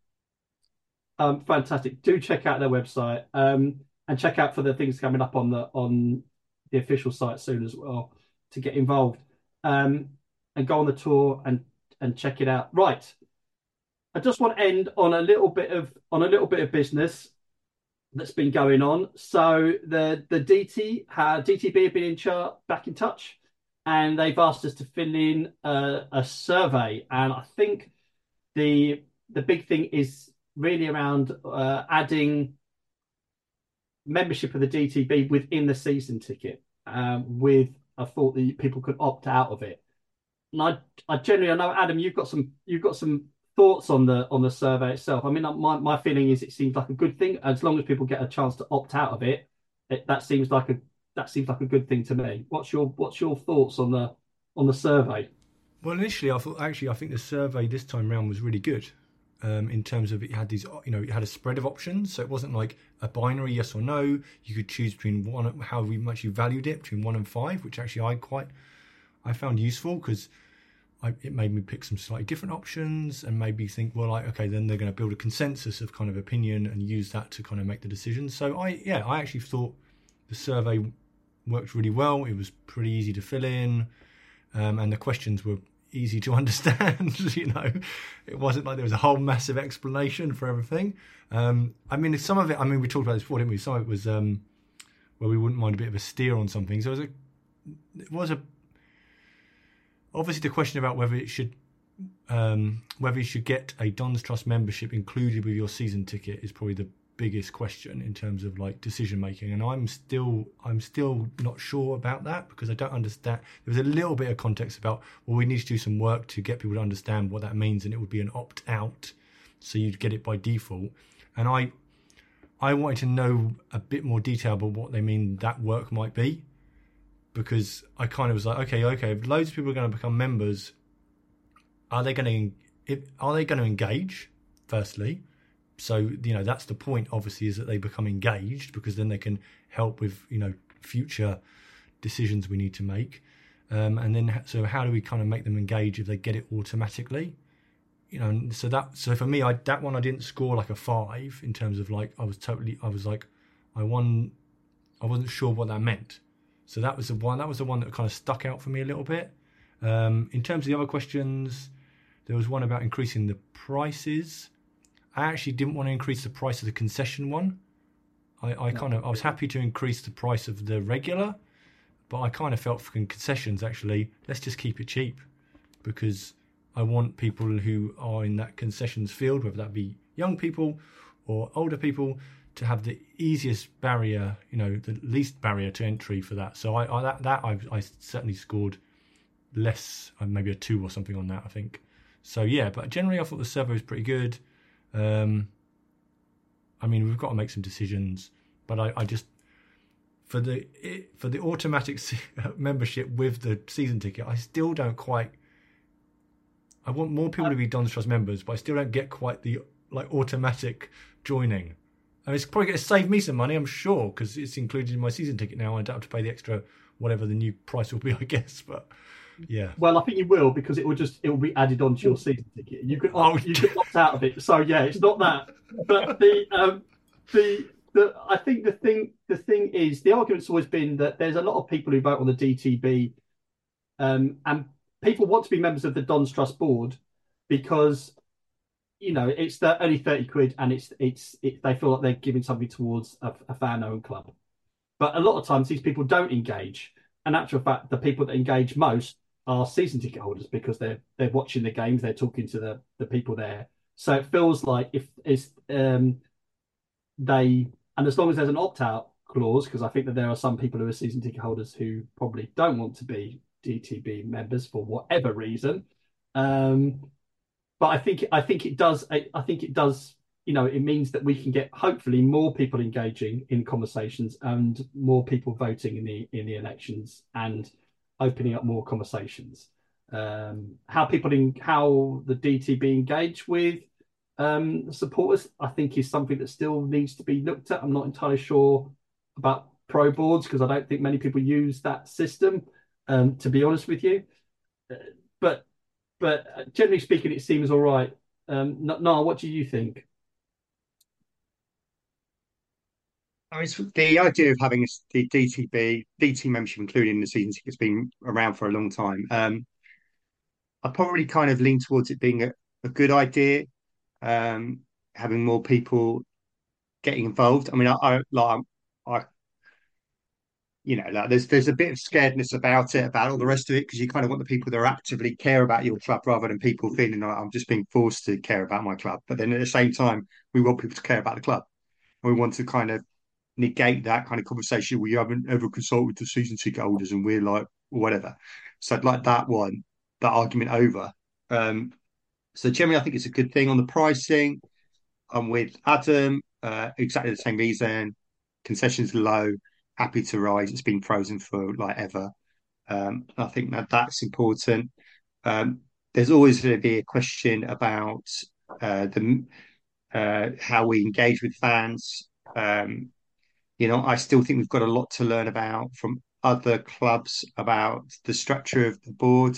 um, fantastic. Do check out their website um, and check out for the things coming up on the on the official site soon as well to get involved um, and go on the tour and and check it out. Right. I just want to end on a little bit of on a little bit of business that's been going on. So the the D T uh, D T B have been in chart back in touch, and they've asked us to fill in a, a survey. And I think the the big thing is really around uh, adding membership of the D T B within the season ticket. Um, with a thought that people could opt out of it. And I I generally I know Adam, you've got some you've got some. thoughts on the on the survey itself. I mean, my my feeling is it seems like a good thing as long as people get a chance to opt out of it. it that seems like a that seems like a good thing to me. What's your what's your thoughts on the on the survey? Well, initially, I thought actually, I think the survey this time round was really good um, in terms of it had these, you know, it had a spread of options, so it wasn't like a binary yes or no. You could choose between one, how much you valued it, between one and five, which actually I quite, I found useful because it made me pick some slightly different options and maybe think, well, like, okay, then they're going to build a consensus of kind of opinion and use that to kind of make the decision. So I, yeah, I actually thought the survey worked really well. It was pretty easy to fill in, um, and the questions were easy to understand. You know, it wasn't like there was a whole massive explanation for everything. Um, I mean, some of it, I mean, we talked about this before, didn't we? Some of it was um, where we wouldn't mind a bit of a steer on something. So it was a, it was a, obviously the question about whether it should, um, whether you should get a Don's Trust membership included with your season ticket is probably the biggest question in terms of like decision making, and I'm still I'm still not sure about that because I don't understand. There was a little bit of context about, well, we need to do some work to get people to understand what that means, and it would be an opt out, so you'd get it by default. And I I wanted to know a bit more detail about what they mean that work might be, because I kind of was like, okay, okay, if loads of people are going to become members, are they going to are they going to engage firstly? So, you know, that's the point, obviously, is that they become engaged because then they can help with, you know, future decisions we need to make. Um, and then, so how do we kind of make them engage if they get it automatically? You know, and so that, so for me, I, that one, I didn't score like a five in terms of like, I was totally, I was like, I won, I wasn't sure what that meant. So that was the one, that was the one that kind of stuck out for me a little bit. Um, in terms of the other questions, there was one about increasing the prices. I actually didn't want to increase the price of the concession one. I, I kind of I was happy to increase the price of the regular, but I kind of felt for concessions actually, let's just keep it cheap, because I want people who are in that concessions field, whether that be young people or older people, to have the easiest barrier, you know, the least barrier to entry for that. So I, I that that I, I certainly scored less, maybe a two or something on that, I think. So yeah, but generally I thought the survey was pretty good. Um, I mean, we've got to make some decisions, but I, I just for the for the automatic membership with the season ticket, I still don't quite. I want more people to be Don's Trust members, but I still don't get quite the like automatic joining. And it's probably going to save me some money, I'm sure, because it's included in my season ticket now. I don't have to pay the extra whatever the new price will be, I guess. But yeah. Well, I think you will, because it will just it will be added onto your season ticket. You could opt, oh, you could opt out of it. So yeah, it's not that. But the um the the I think the thing the thing is the argument's always been that there's a lot of people who vote on the D T B, um, and people want to be members of the Don's Trust board because, you know, it's the only thirty quid and it's it's it, they feel like they're giving something towards a, a fan-owned club. But a lot of times these people don't engage. In actual fact, the people that engage most are season ticket holders because they're they're watching the games, they're talking to the the people there. So it feels like if it's um they and as long as there's an opt-out clause, because I think that there are some people who are season ticket holders who probably don't want to be D T B members for whatever reason. Um, but I think I think it does I, I think it does, you know, it means that we can get hopefully more people engaging in conversations and more people voting in the in the elections and opening up more conversations. Um, how people in how the D T B engage with um, supporters, I think, is something that still needs to be looked at. I'm not entirely sure about pro boards because I don't think many people use that system. Um, to be honest with you, uh, but but generally speaking, it seems all right. Um, Niall, what do you think? I mean, the idea of having a, the D T B, D T membership included in the season ticket has been around for a long time. Um, I probably kind of lean towards it being a, a good idea, um, having more people getting involved. I mean, I, I like, I, you know, like there's there's a bit of scaredness about it, about all the rest of it, because you kind of want the people that actively care about your club rather than people feeling like I'm just being forced to care about my club. But then at the same time, we want people to care about the club, and we want to kind of negate that kind of conversation where you haven't ever consulted the season ticket holders and we're like whatever. So I'd like that one, that argument over. Um, so generally, I think it's a good thing on the pricing. I'm with Adam, uh, exactly the same reason. Concessions low, happy to rise. It's been frozen for like ever. Um, I think that that's important. Um, there's always going to be a question about uh, the uh, how we engage with fans. Um, you know, I still think we've got a lot to learn about from other clubs about the structure of the board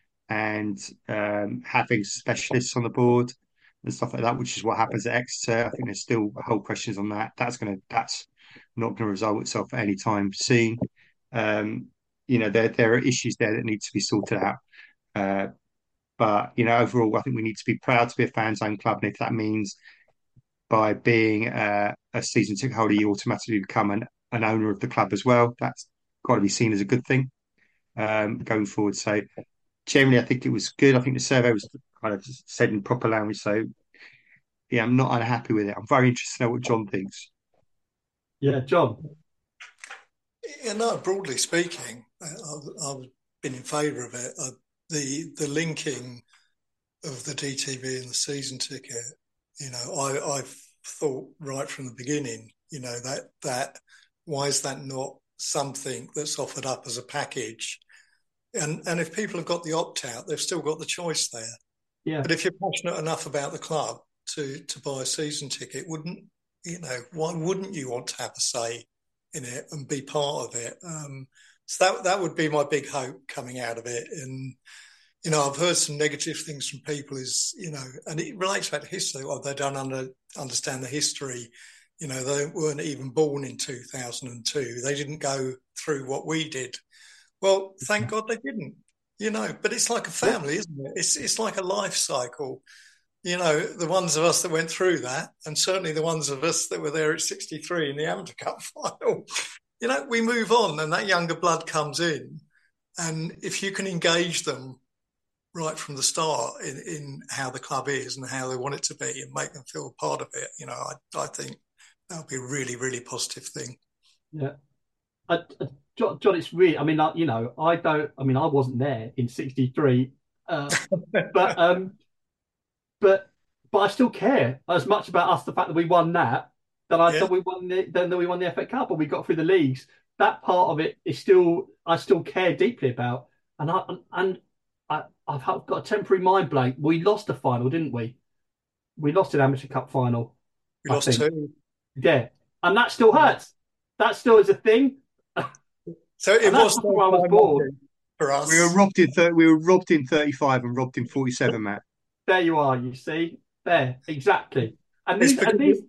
and um, having specialists on the board and stuff like that, which is what happens at Exeter. I think there's still whole questions on that. That's gonna that's not going to resolve itself at any time soon. Um, you know, there there are issues there that need to be sorted out. Uh, but you know, overall, I think we need to be proud to be a fans owned club, and if that means by being uh, a season ticket holder, you automatically become an, an owner of the club as well. That's got to be seen as a good thing um, going forward. So generally, I think it was good. I think the survey was kind of said in proper language. So yeah, I'm not unhappy with it. I'm very interested to know what John thinks. Yeah, John. Yeah, no, broadly speaking, I've, I've been in favour of it. I, the the linking of the D T V and the season ticket, you know, I, I've thought right from the beginning, you know, that that why is that not something that's offered up as a package? And and if people have got the opt out, they've still got the choice there. Yeah. But if you're passionate enough about the club to to buy a season ticket, wouldn't you know? Why wouldn't you want to have a say in it and be part of it? Um, so that that would be my big hope coming out of it. And you know, I've heard some negative things from people. Is you know, and it relates back to history. Well, they don't under, understand the history. You know, they weren't even born in two thousand two. They didn't go through what we did. Well, thank God they didn't, you know, but it's like a family, isn't it? It's it's like a life cycle. You know, the ones of us that went through that, and certainly the ones of us that were there at sixty-three in the Amateur Cup final, you know, we move on and that younger blood comes in. And if you can engage them right from the start in, in how the club is and how they want it to be and make them feel part of it, you know, I, I think that would be a really, really positive thing. Yeah. I, I, John, John, it's really, I mean, like, you know, I don't, I mean, I wasn't there in sixty-three, uh, but, um, but, but I still care as much about us, the fact that we won that, than I Yeah. thought we won the, than that we won the F A Cup and we got through the leagues. That part of it is still, I still care deeply about. And I, and I, I've got a temporary mind blank. We lost the final, didn't we? We lost an Amateur Cup final. We I lost think. two. Yeah. And that still hurts. That still is a thing. So it And was that's before I was born. for us. We were robbed in thir- we were robbed in thirty-five and robbed in forty-seven, Matt. There you are, you see. There, exactly. And It's these, because, and these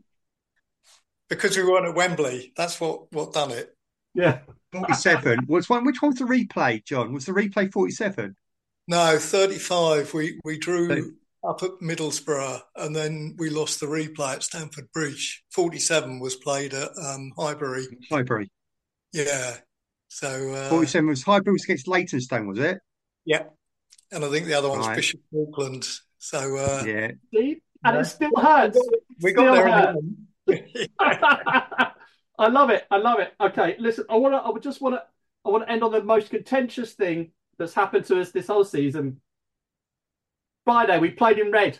because we weren't at Wembley. That's what, what done it. yeah. forty-seven. What's one? Which one was the replay, John? Was the replay forty-seven? No, thirty-five. We we drew So- up at Middlesbrough, and then we lost the replay at Stamford Bridge. forty-seven was played at um, Highbury. Highbury. Yeah. So uh, forty-seven was Highbury was against Leytonstone, was it? yeah, and I think the other one was Right. Bishop Auckland. So uh, Yeah. See? And Yeah. it still hurts. we Still got there. hurts. In the end. I love it. I love it. Okay, listen, I want to. I would just want to. I want to end on the most contentious thing that's happened to us this whole season. Friday, we played in red.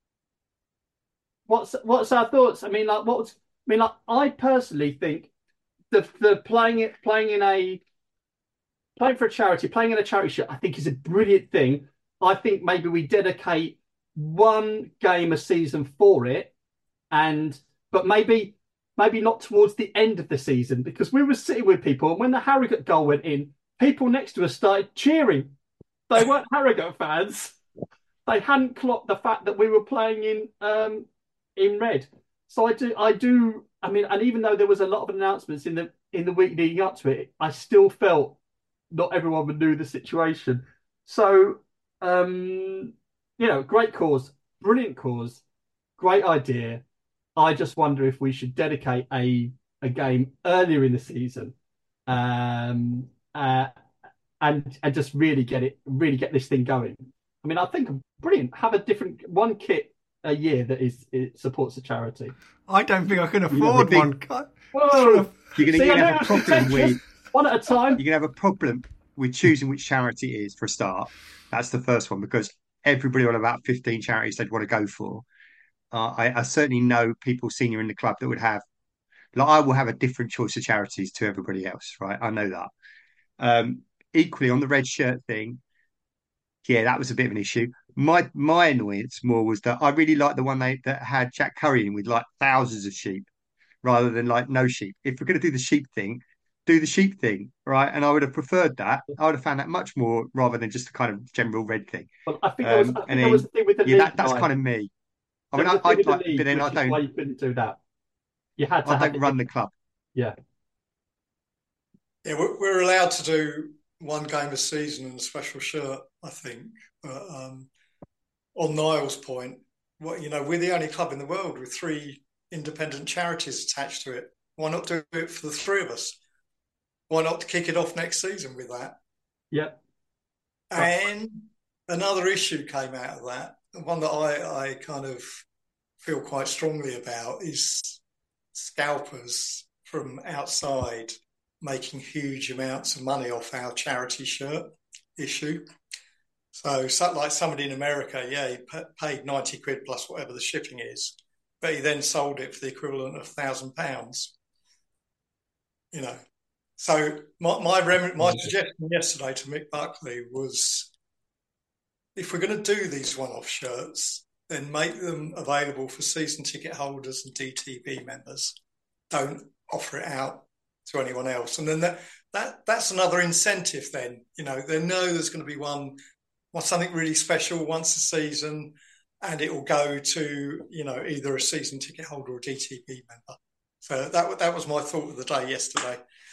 What's what's our thoughts? I mean, like, what's? I mean, like, I personally think the the playing it playing in a playing for a charity, playing in a charity shirt, I think is a brilliant thing. I think maybe we dedicate one game a season for it, and but maybe maybe not towards the end of the season, because we were sitting with people, and when the Harrogate goal went in, people next to us started cheering. They weren't Harrogate fans. They hadn't clocked the fact that we were playing in um, in red. So I do, I do. I mean, and even though there was a lot of announcements in the in the week leading up to it, I still felt not everyone knew the situation. So, um, you know, great cause, brilliant cause, great idea. I just wonder if we should dedicate a a game earlier in the season, um, uh, and and just really get it, really get this thing going. I mean, I think brilliant. Have a different one kit a year that is it supports a charity. I don't think I can know, afford the big- one. God. Whoa! You're going See, to I know have a it's problem contentious. with One at a time. you're going to have a problem with choosing which charity it is for a start. That's the first one, because everybody on about fifteen charities they'd want to go for. Uh, I, I certainly know people senior in the club that would have, like, I will have a different choice of charities to everybody else, right? I know that. Um, equally on the red shirt thing, yeah, that was a bit of an issue. My my annoyance more was that I really liked the one they that had Jack Curry in with like thousands of sheep rather than like no sheep. If we're going to do the sheep thing, do the sheep thing, right? And I would have preferred that. I would have found that much more rather than just a kind of general red thing. Well, I think that was, Um, I think and that was then, the thing with the yeah, league. that, that's guy. kind of me. I There mean, was I, a thing I'd with the like, league, but then I which is why don't, you couldn't do that. You had to I have don't it. run the club. Yeah. Yeah, we're, we're allowed to do one game a season and a special shirt, I think. But um, on Niall's point, what you know, we're the only club in the world with three independent charities attached to it. Why not do it for the three of us? Why not kick it off next season with that? Yeah. And another issue came out of that, one that I, I kind of feel quite strongly about, is scalpers from outside making huge amounts of money off our charity shirt issue. So, so like somebody in America, yeah, he p- paid ninety quid plus whatever the shipping is, but he then sold it for the equivalent of a thousand pounds. You know, so my my, rem- my suggestion yesterday to Mick Buckley was, if we're going to do these one-off shirts, then make them available for season ticket holders and D T B members. Don't offer it out to anyone else. And then that, that that's another incentive then. You know, they know there's going to be one, one something really special once a season, and it will go to, you know, either a season ticket holder or a D T B member. So that that was my thought of the day yesterday.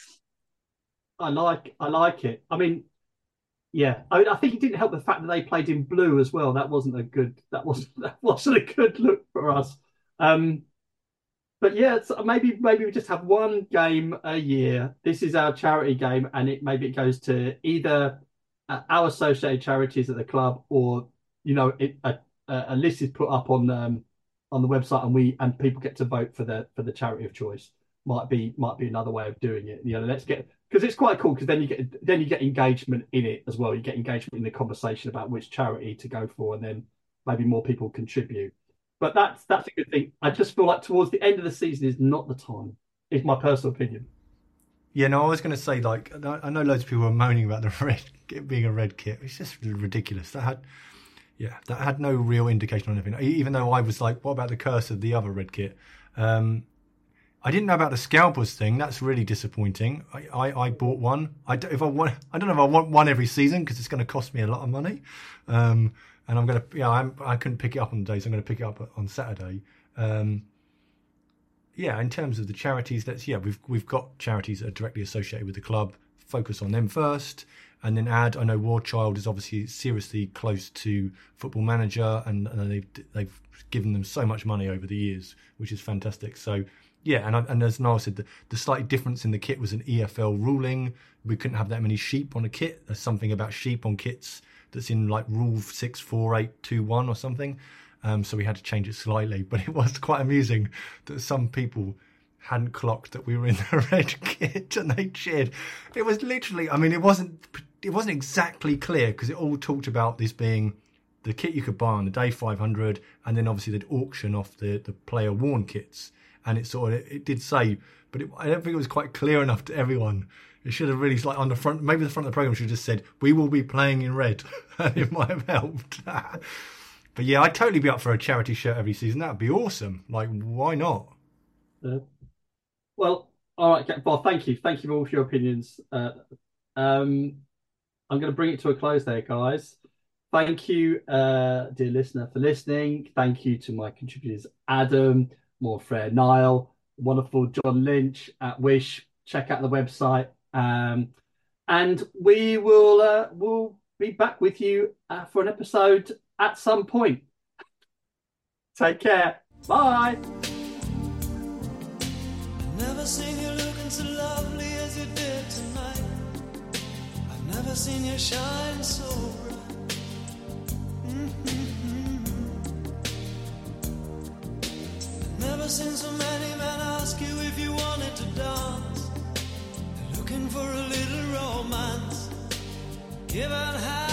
I like I like it. I mean, yeah, I mean, I think it didn't help the fact that they played in blue as well. That wasn't a good. That wasn't that wasn't a good look for us. Um, but yeah, so maybe maybe we just have one game a year. This is our charity game, and it maybe it goes to either uh, our associated charities at the club, or you know, it, a, a list is put up on um, on the website, and we and people get to vote for the for the charity of choice. Might be might be another way of doing it. You know, let's get, because it's quite cool, because then you get then you get engagement in it as well. You get engagement in the conversation about which charity to go for, and then maybe more people contribute. But that's that's a good thing. I just feel like towards the end of the season is not the time. Is my personal opinion. Yeah, no, I was going to say, like, I know loads of people are moaning about the red being a red kit. It's just ridiculous. That had, yeah, that had no real indication on anything. Even though I was like, what about the curse of the other red kit? Um, I didn't know about the scalpers thing. That's really disappointing. I, I, I bought one. I don't, if I want, I don't know if I want one every season, because it's going to cost me a lot of money. Um, and I'm going to, yeah, I'm, I couldn't pick it up on the day, so I'm going to pick it up on Saturday. Um, yeah, in terms of the charities, that's yeah, we've we've got charities that are directly associated with the club. Focus on them first, and then add. I know War Child is obviously seriously close to Football Manager, and, and they've they've given them so much money over the years, which is fantastic. So. Yeah, and, I, and as Niall said, the, the slight difference in the kit was an E F L ruling. We couldn't have that many sheep on a kit. There's something about sheep on kits that's in like Rule six four eight two one or something. Um, so we had to change it slightly. But it was quite amusing that some people hadn't clocked that we were in the red kit and they cheered. It was literally, I mean, it wasn't it wasn't exactly clear, because it all talked about this being the kit you could buy on the day five hundred, and then obviously they'd auction off the, the player worn kits. And it sort of, it did say, but it, I don't think it was quite clear enough to everyone. It should have really, like on the front, maybe the front of the programme should have just said, we will be playing in red. And it might have helped. But yeah, I'd totally be up for a charity shirt every season. That'd be awesome. Like, why not? Uh, well, all right, well, thank you. Thank you all for your opinions. Uh, um, I'm going to bring it to a close there, guys. Thank you, uh, dear listener, for listening. Thank you to my contributors, Adam, More Fair, Niall, wonderful John Lynch at Wish. Check out the website, um, and we will uh, we'll be back with you uh, for an episode at some point. Take care. Bye. Never seen you looking so lovely as you did tonight. I've never seen you shine so bright. Never seen so many men ask you if you wanted to dance. They're looking for a little romance. Given how